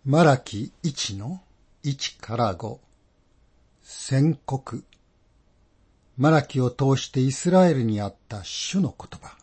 マラキ1の1から5、宣告。マラキを通してイスラエルにあった主の言葉。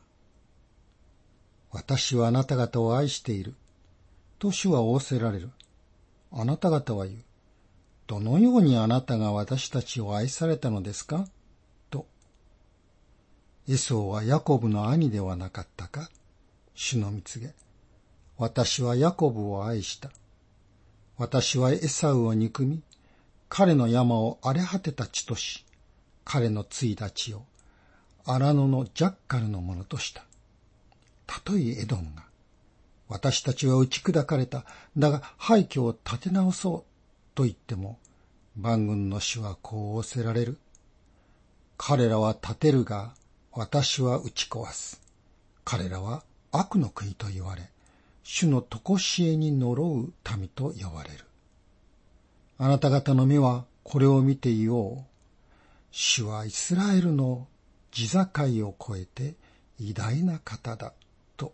私はあなた方を愛している。と主は仰せられる。あなた方は言う。どのようにあなたが私たちを愛されたのですかと。エソーはヤコブの兄ではなかったか。主の蜜げ。私はヤコブを愛した。私はエサウを憎み、彼の山を荒れ果てた地とし、彼のついだ地を荒野のジャッカルのものとした。たとえエドムが、私たちは打ち砕かれた、だが廃墟を立て直そうと言っても、万軍の主はこう仰せられる。彼らは建てるが、私は打ち壊す。彼らは悪の国と言われ、主の常しえに呪う民と呼ばれる。あなた方の目はこれを見ていよう。主はイスラエルの地境を越えて偉大な方だと。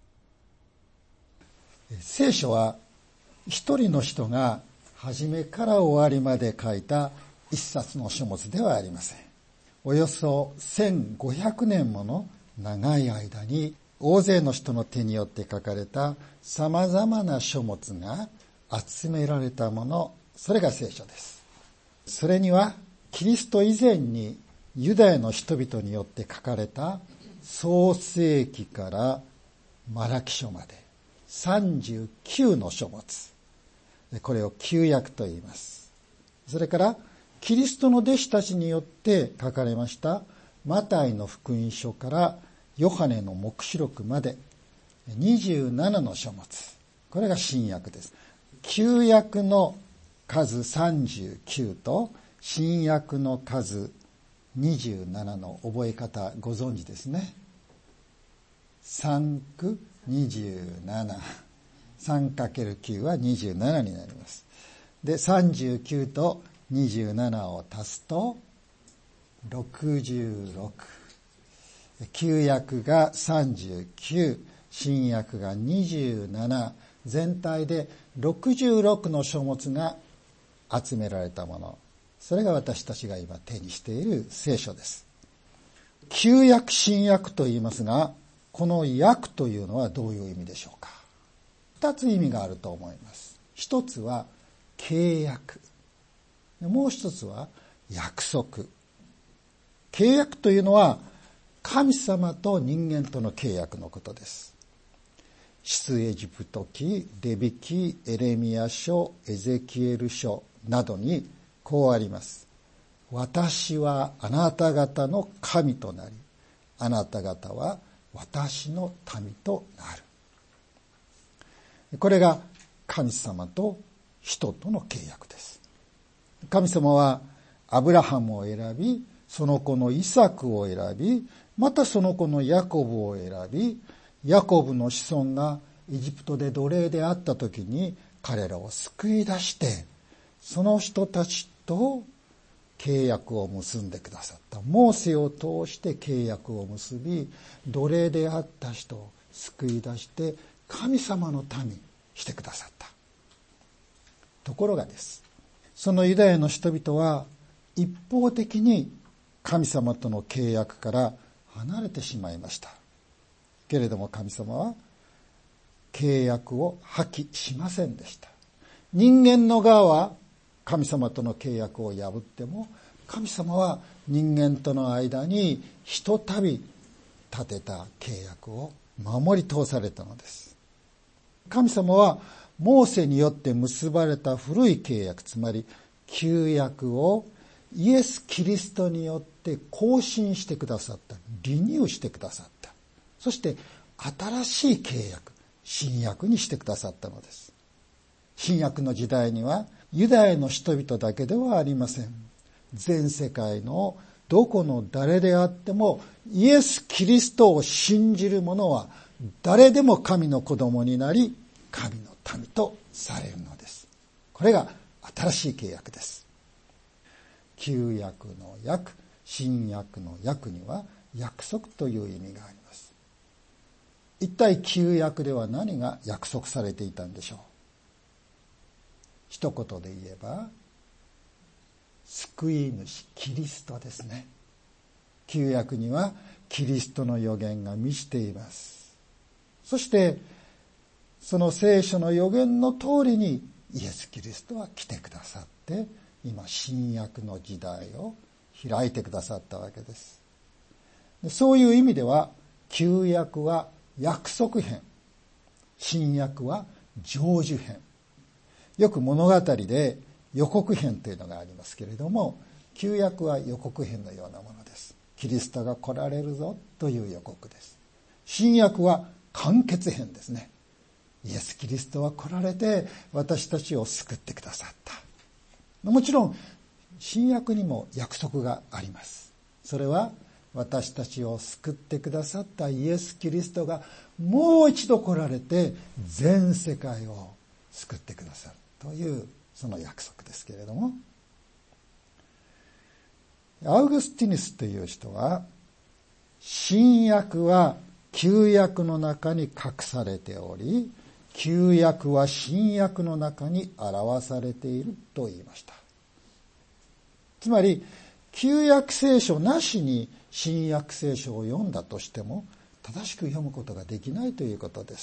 聖書は一人の人が初めから終わりまで書いた一冊の書物ではありません。およそ1500年もの長い間に大勢の人の手によって書かれた様々な書物が集められたもの、それが聖書です。それにはキリスト以前にユダヤの人々によって書かれた創世記からマラキ書まで39の書物、これを旧約と言います。それからキリストの弟子たちによって書かれましたマタイの福音書からヨハネの黙示録まで27の書物、これが新約です。旧約の数39と新約の数27の覚え方ご存知ですね。3区27、3×9 は27になります。で39と27を足すと66。旧約が39、新約が27、全体で66の書物が集められたもの。それが私たちが今手にしている聖書です。旧約、新約と言いますが、この約というのはどういう意味でしょうか。二つ意味があると思います。一つは契約。もう一つは約束。契約というのは神様と人間との契約のことです。出エジプト記、レビ記、エレミヤ書、エゼキエル書などにこうあります。私はあなた方の神となり、あなた方は私の民となる。これが神様と人との契約です。神様はアブラハムを選び、その子のイサクを選び、またその子のヤコブを選び、ヤコブの子孫がエジプトで奴隷であった時に彼らを救い出して、その人たちと契約を結んでくださった。モーセを通して契約を結び、奴隷であった人を救い出して神様の民してくださった。ところがです、そのユダヤの人々は一方的に神様との契約から離れてしまいました。けれども神様は契約を破棄しませんでした。人間の側は神様との契約を破っても、神様は人間との間にひとたび立てた契約を守り通されたのです。神様はモーセによって結ばれた古い契約、つまり旧約をイエス・キリストによって更新してくださった、リニューしてくださった。そして新しい契約、新約にしてくださったのです。新約の時代にはユダヤの人々だけではありません。全世界のどこの誰であってもイエス・キリストを信じる者は誰でも神の子供になり、神の民とされるのです。これが新しい契約です。旧約の約、新約の約には約束という意味があります。一体旧約では何が約束されていたんでしょう。 一言で言えば、救い主キリストですね。旧約にはキリストの予言が満ちています。そしてその聖書の予言の通りにイエス・キリストは来てくださって、今新約の時代を開いてくださったわけです。そういう意味では旧約は約束編、新約は成就編。よく物語で予告編というのがありますけれども、旧約は予告編のようなものです。キリストが来られるぞという予告です。新約は完結編ですね。イエス・キリストは来られて私たちを救ってくださった。もちろん新約にも約束があります。それは私たちを救ってくださったイエス・キリストがもう一度来られて全世界を救ってくださるというその約束ですけれども、アウグスティヌスという人は、新約は旧約の中に隠されており、旧約は新約の中に表されていると言いました。つまり旧約聖書なしに新約聖書を読んだとしても正しく読むことができないということです。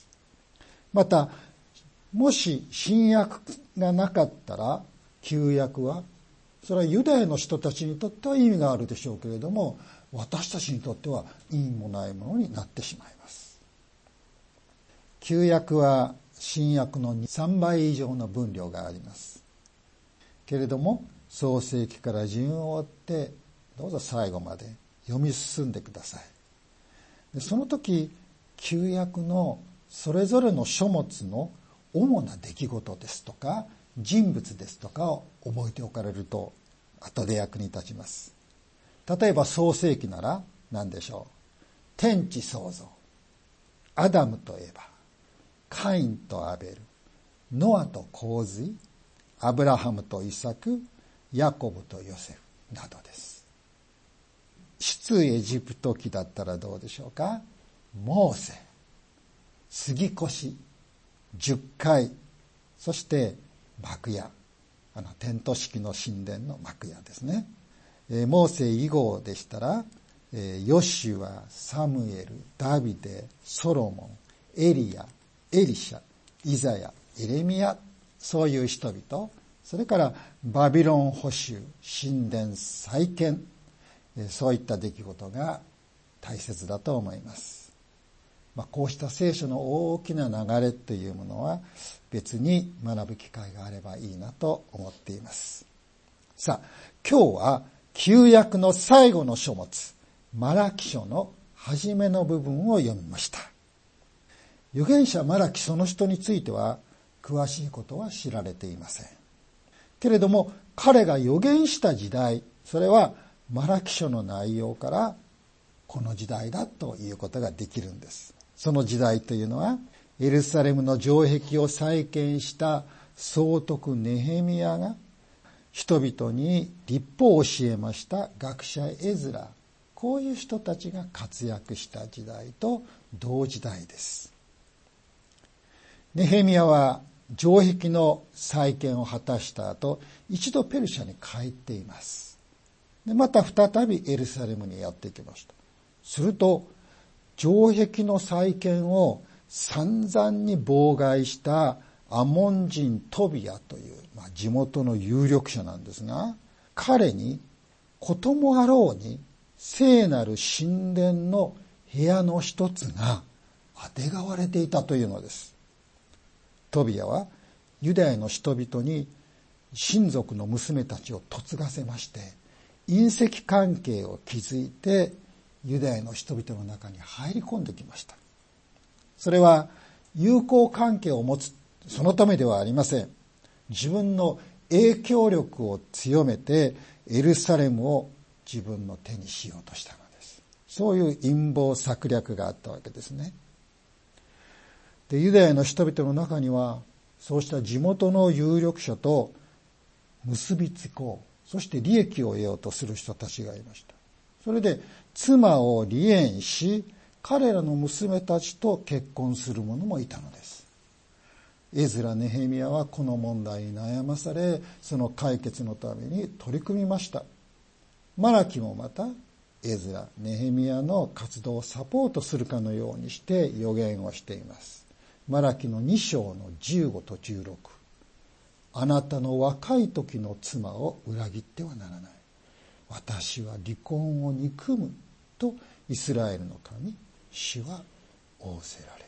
またもし新約がなかったら旧約は、それはユダヤの人たちにとっては意味があるでしょうけれども、私たちにとっては意味もないものになってしまいます。旧約は新約の3倍以上の分量がありますけれども、創世記から順を追ってどうぞ最後まで読み進んでください。でその時旧約のそれぞれの書物の主な出来事ですとか人物ですとかを覚えておかれると後で役に立ちます。例えば創世記なら何でしょう。天地創造、アダムとエバ、カインとアベル、ノアと洪水、アブラハムとイサク、ヤコブとヨセフなどです。出エジプト記だったらどうでしょうか。モーセ、杉越、10回、そして幕屋、テント式の神殿の幕屋ですね。モーセ以後でしたら、ヨシュア、サムエル、ダビデ、ソロモン、エリア、エリシャ、イザヤ、エレミヤ、そういう人々、それからバビロン捕囚、神殿再建、そういった出来事が大切だと思います。こうした聖書の大きな流れというものは別に学ぶ機会があればいいなと思っています。さあ、今日は旧約の最後の書物、マラキ書の初めの部分を読みました。預言者マラキその人については詳しいことは知られていません。けれども彼が預言した時代、それはマラキ書の内容からこの時代だということができるんです。その時代というのはエルサレムの城壁を再建した総督ネヘミヤが人々に律法を教えました学者エズラ、こういう人たちが活躍した時代と同時代です。ネヘミヤは城壁の再建を果たした後、一度ペルシャに帰っています。でまた再びエルサレムにやってきました。すると城壁の再建を散々に妨害したアモン人トビアという、地元の有力者なんですが、彼にこともあろうに聖なる神殿の部屋の一つがあてがわれていたというのです。トビアはユダヤの人々に親族の娘たちを嫁がせまして、姻戚関係を築いてユダヤの人々の中に入り込んできました。それは友好関係を持つそのためではありません。自分の影響力を強めてエルサレムを自分の手にしようとしたのです。そういう陰謀策略があったわけですね。で、ユダヤの人々の中にはそうした地元の有力者と結びつこう、そして利益を得ようとする人たちがいました。それで妻を離縁し、彼らの娘たちと結婚する者もいたのです。 エズラ・ネヘミヤはこの問題に悩まされ、その解決のために取り組みました。マラキもまたエズラ・ネヘミヤの活動をサポートするかのようにして予言をしています。マラキの2章の15と16。あなたの若い時の妻を裏切ってはならない。私は離婚を憎むとイスラエルの神、主は仰せられ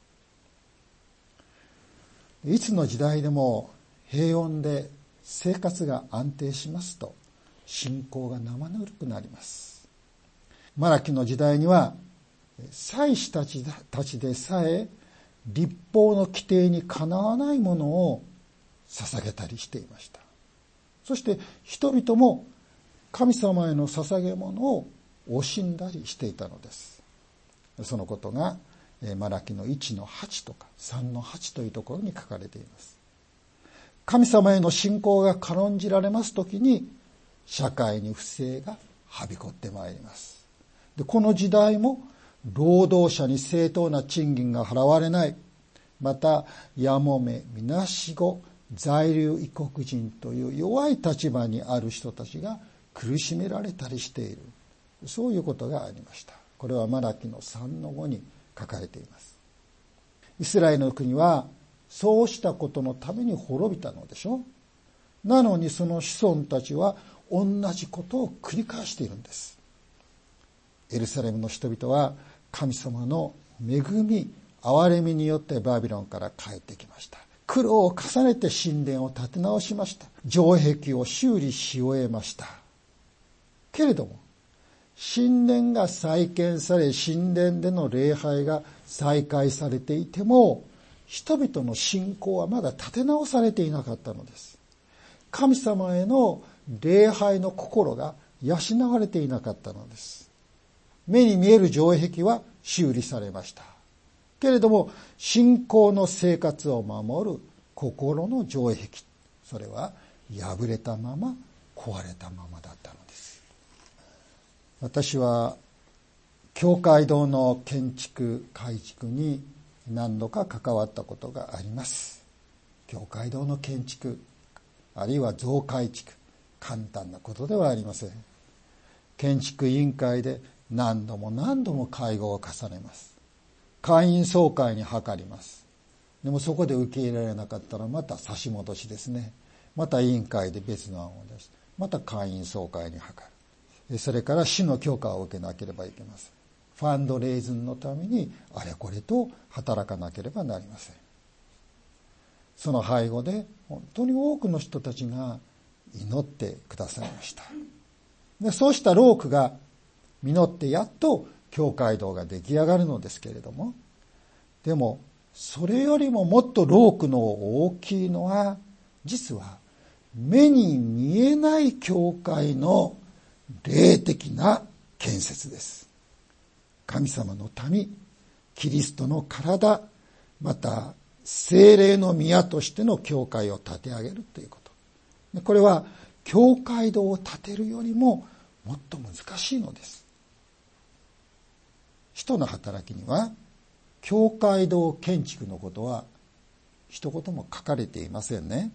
る。いつの時代でも平穏で生活が安定しますと、信仰が生ぬるくなります。マラキの時代には祭司たちでさえ律法の規定にかなわないものを捧げたりしていました。そして人々も神様への捧げ物を惜しんだりしていたのです。そのことがマラキの1の8とか3の8というところに書かれています。神様への信仰が軽んじられますときに、社会に不正がはびこってまいります。で、この時代も労働者に正当な賃金が払われない、またやもめ、みなしご、在留異国人という弱い立場にある人たちが苦しめられたりしている、そういうことがありました。これはマラキの3の5に書かれています。イスラエルの国はそうしたことのために滅びたのでしょ。なのにその子孫たちは同じことを繰り返しているんです。エルサレムの人々は神様の恵み、憐れみによってバビロンから帰ってきました。苦労を重ねて神殿を建て直しました。城壁を修理し終えました。けれども神殿が再建され、神殿での礼拝が再開されていても、人々の信仰はまだ立て直されていなかったのです。神様への礼拝の心が養われていなかったのです。目に見える城壁は修理されました。けれども、信仰の生活を守る心の城壁、それは破れたまま、壊れたままだったのです。私は教会堂の建築改築に何度か関わったことがあります。教会堂の建築あるいは増改築、簡単なことではありません。建築委員会で何度も会合を重ねます。会員総会に諮ります。でもそこで受け入れられなかったらまた差し戻しですね。また委員会で別の案を出して、また会員総会に諮る。それから市の許可を受けなければいけません。ファンドレイズンのためにあれこれと働かなければなりません。その背後で本当に多くの人たちが祈ってくださいました。で、そうした労苦が実ってやっと教会堂が出来上がるのですけれども、でもそれよりももっと労苦の大きいのは、実は目に見えない教会の霊的な建設です。神様の民、キリストの体、また聖霊の宮としての教会を建て上げるということ。これは教会堂を建てるよりももっと難しいのです。使徒の働きには教会堂建築のことは一言も書かれていませんね。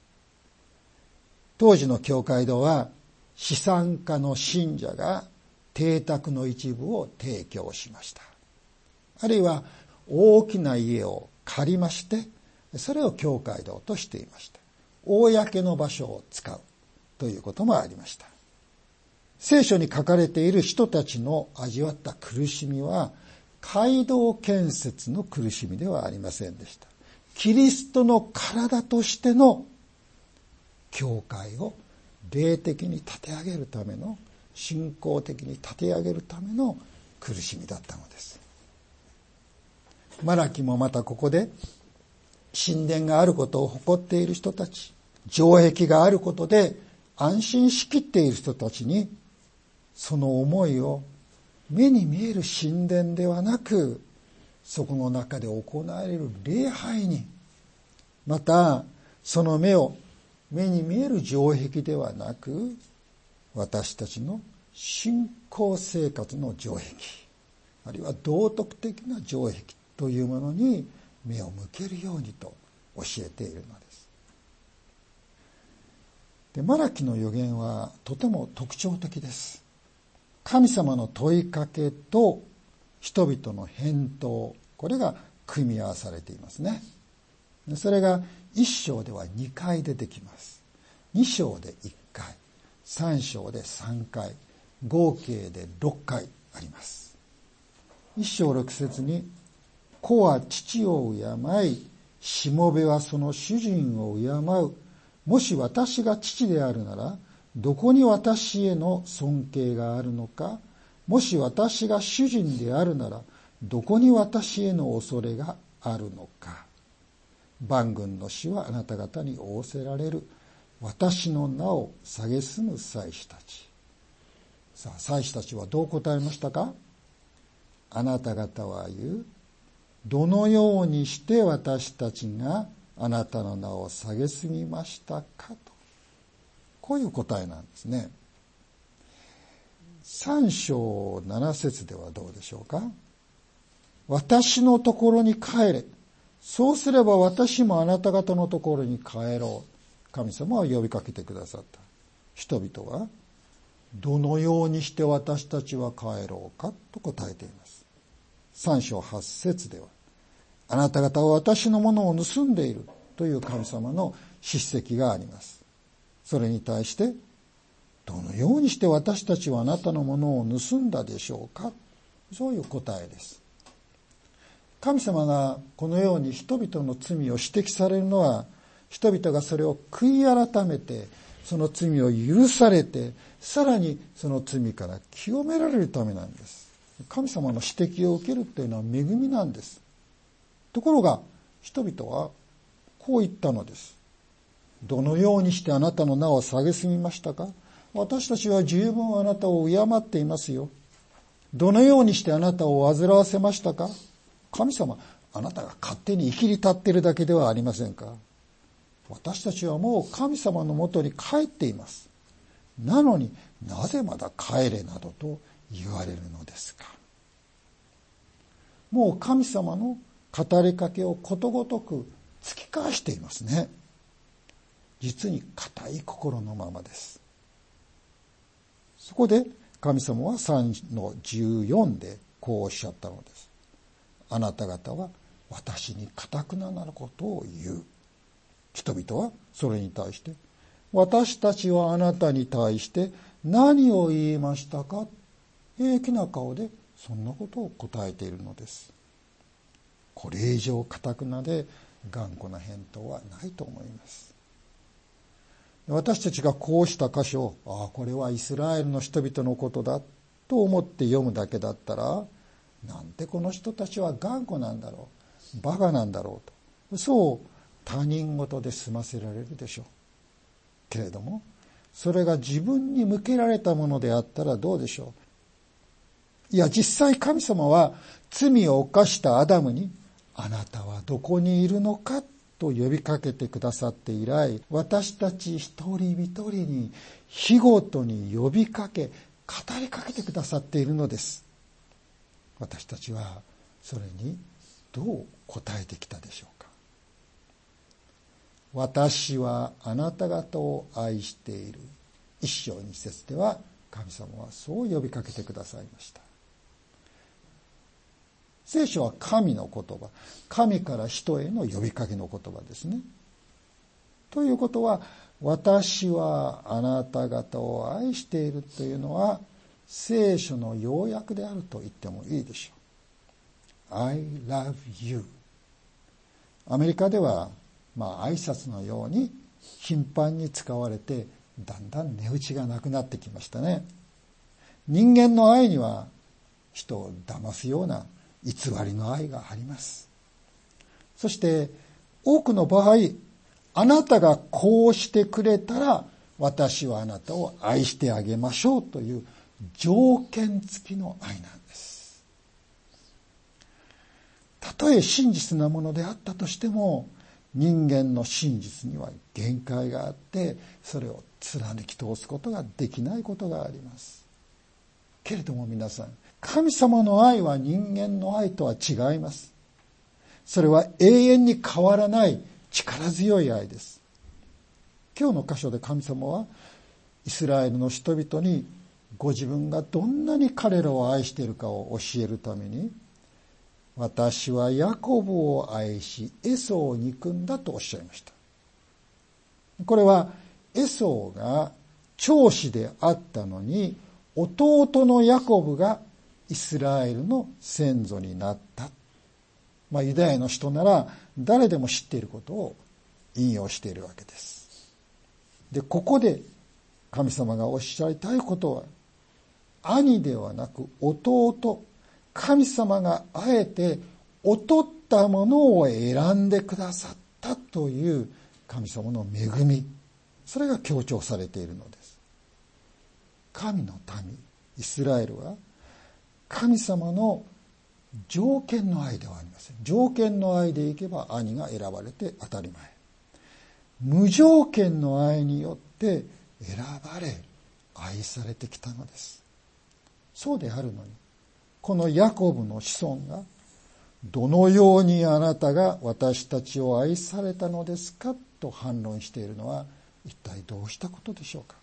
当時の教会堂は資産家の信者が邸宅の一部を提供しました。あるいは大きな家を借りまして、それを教会堂としていました。公の場所を使うということもありました。聖書に書かれている人たちの味わった苦しみは、街道建設の苦しみではありませんでした。キリストの体としての教会を霊的に立て上げるための、信仰的に立て上げるための苦しみだったのです。マラキもまたここで神殿があることを誇っている人たち、城壁があることで安心しきっている人たちに、その思いを目に見える神殿ではなく、そこの中で行われる礼拝に、またその目に見える城壁ではなく、私たちの信仰生活の城壁、あるいは道徳的な城壁というものに目を向けるようにと教えているのです。で、マラキの預言はとても特徴的です。神様の問いかけと人々の返答、これが組み合わされていますね。それが1章では2回出てきます。2章で1回、3章で3回、合計で6回あります。1章6節に、子は父を敬い、しもべはその主人を敬う。もし私が父であるなら、どこに私への尊敬があるのか。もし私が主人であるなら、どこに私への恐れがあるのか。万軍の主はあなた方に仰せられる。私の名を蔑む祭司たち。さあ、祭司たちはどう答えましたか？あなた方は言う。どのようにして私たちがあなたの名を蔑みましたかと。こういう答えなんですね。3章7節ではどうでしょうか？私のところに帰れ。そうすれば私もあなた方のところに帰ろう。神様は呼びかけてくださった。人々はどのようにして私たちは帰ろうかと答えています。3章8節では、あなた方は私のものを盗んでいるという神様の叱責があります。それに対して、どのようにして私たちはあなたのものを盗んだでしょうか？そういう答えです。神様がこのように人々の罪を指摘されるのは、人々がそれを悔い改めて、その罪を許されて、さらにその罪から清められるためなんです。神様の指摘を受けるというのは恵みなんです。ところが、人々はこう言ったのです。どのようにしてあなたの名を蔑みましたか？私たちは十分あなたを敬っていますよ。どのようにしてあなたを煩わせましたか？神様、あなたが勝手に生きり立っているだけではありませんか？私たちはもう神様のもとに帰っています。なのになぜまだ帰れなどと言われるのですか？もう神様の語りかけをことごとく突き返していますね。実に固い心のままです。そこで神様は3の14でこうおっしゃったのです。あなた方は私に堅くなることを言う。人々はそれに対して、私たちはあなたに対して何を言いましたか？平気な顔でそんなことを答えているのです。これ以上堅くなで頑固な返答はないと思います。私たちがこうした箇所を、これはイスラエルの人々のことだと思って読むだけだったら、なんてこの人たちは頑固なんだろう、バカなんだろうと、そう他人事で済ませられるでしょう。けれども、それが自分に向けられたものであったらどうでしょう。いや、実際神様は罪を犯したアダムに、あなたはどこにいるのかと呼びかけてくださって以来、私たち一人一人に日ごとに呼びかけ、語りかけてくださっているのです。私たちはそれにどう答えてきたでしょうか。私はあなた方を愛している。1章2節では神様はそう呼びかけてくださいました。聖書は神の言葉、神から人への呼びかけの言葉ですね。ということは、私はあなた方を愛しているというのは聖書の要約であると言ってもいいでしょう。I love you。アメリカでは挨拶のように頻繁に使われて、だんだん値打ちがなくなってきましたね。人間の愛には人を騙すような偽りの愛があります。そして多くの場合、あなたがこうしてくれたら私はあなたを愛してあげましょうという条件付きの愛なんです。たとえ真実なものであったとしても、人間の真実には限界があって、それを貫き通すことができないことがあります。けれども皆さん、神様の愛は人間の愛とは違います。それは永遠に変わらない力強い愛です。今日の箇所で神様はイスラエルの人々にご自分がどんなに彼らを愛しているかを教えるために、私はヤコブを愛しエソを憎んだとおっしゃいました。これはエソが長子であったのに、弟のヤコブがイスラエルの先祖になった。ユダヤの人なら誰でも知っていることを引用しているわけです。で、ここで神様がおっしゃりたいことは、兄ではなく弟、神様があえて劣ったものを選んでくださったという神様の恵み、それが強調されているのです。神の民イスラエルは神様の条件の愛ではありません。条件の愛でいけば兄が選ばれて当たり前。無条件の愛によって選ばれ愛されてきたのです。そうであるのに、このヤコブの子孫がどのようにあなたが私たちを愛されたのですかと反論しているのは一体どうしたことでしょうか。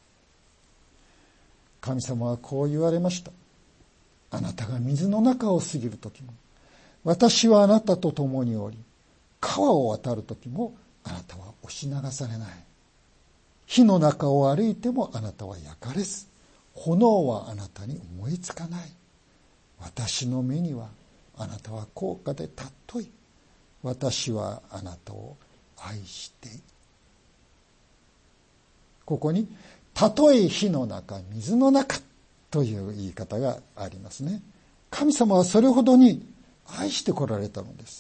神様はこう言われました。あなたが水の中を過ぎるときも、私はあなたと共におり、川を渡るときもあなたは押し流されない。火の中を歩いてもあなたは焼かれず、炎はあなたに思いつかない。私の目にはあなたは高価で尊い。私はあなたを愛している。ここに、たとえ火の中、水の中という言い方がありますね。神様はそれほどに愛してこられたのです。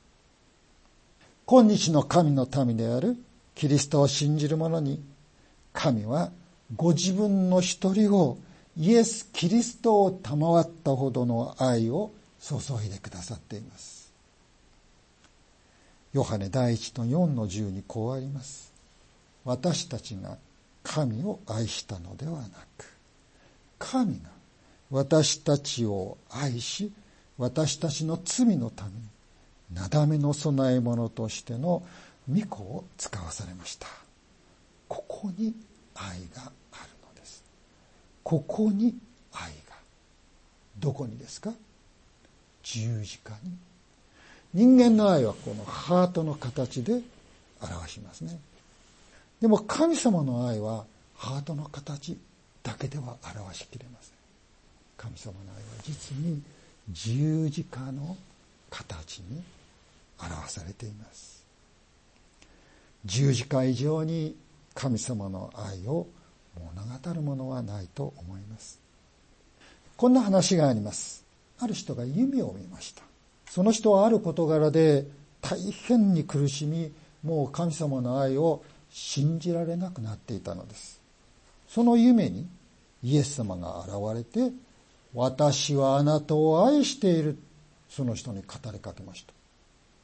今日の神の民であるキリストを信じる者に、神はご自分の一人をイエス・キリストを賜ったほどの愛を注いでくださっています。ヨハネ第1の4の10にこうあります。私たちが神を愛したのではなく、神が私たちを愛し、私たちの罪のためになだめの供え物としての御子を使わされました。ここに愛があるのです。ここに愛が。どこにですか？十字架に。人間の愛はこのハートの形で表しますね。でも神様の愛はハートの形だけでは表しきれません。神様の愛は実に十字架の形に表されています。十字架以上に神様の愛を物語るものはないと思います。こんな話があります。ある人が夢を見ました。その人はある事柄で大変に苦しみ、もう神様の愛を信じられなくなっていたのです。その夢にイエス様が現れて、私はあなたを愛している、その人に語りかけました。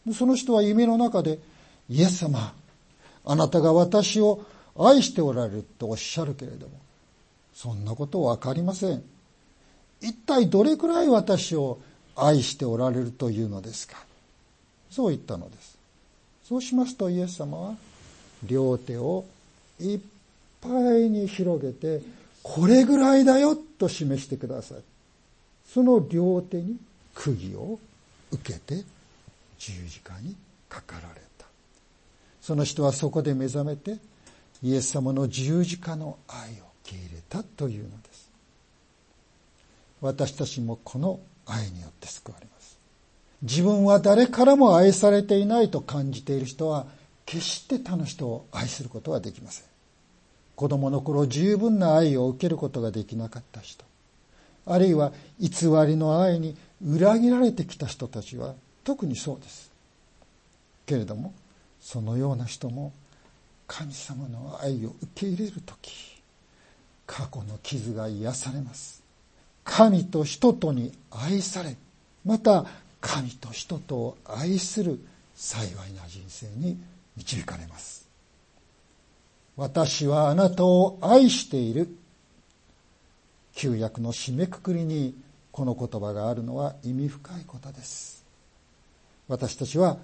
その人は夢の中で、イエス様、あなたが私を愛しておられるとおっしゃるけれども、そんなことわかりません。一体どれくらい私を愛しておられるというのですか。そう言ったのです。そうしますとイエス様は両手をいっぱいに広げて、これぐらいだよと示してください。その両手に釘を受けて十字架にかかられた。その人はそこで目覚めてイエス様の十字架の愛を受け入れたというのです。私たちもこの愛によって救われます。自分は誰からも愛されていないと感じている人は決して他の人を愛することはできません。子供の頃十分な愛を受けることができなかった人、あるいは偽りの愛に裏切られてきた人たちは特にそうです。けれどもそのような人も神様の愛を受け入れるとき、過去の傷が癒されます。神と人とに愛され、また神と人とを愛する幸いな人生に導かれます。私はあなたを愛している。旧約の締めくくりにこの言葉があるのは意味深いことです。私たちは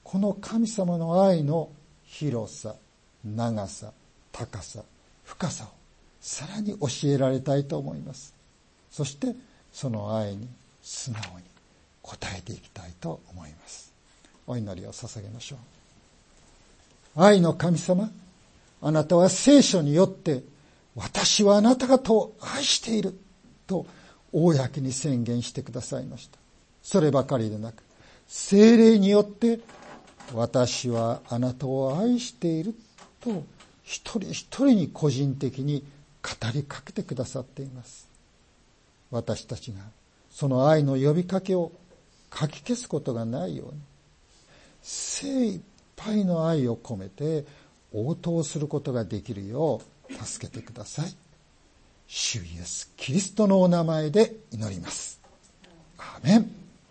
この神様の愛の広さ、長さ、高さ、深さをさらに教えられたいと思います。そしてその愛に素直に応えていきたいと思います。お祈りを捧げましょう。愛の神様、あなたは聖書によって私はあなた方を愛していると公に宣言してくださいました。そればかりでなく、聖霊によって私はあなたを愛していると一人一人に個人的に語りかけてくださっています。私たちがその愛の呼びかけをかき消すことがないように、精一杯の愛を込めて応答することができるよう助けてください。主イエスキリストのお名前で祈ります。アーメン。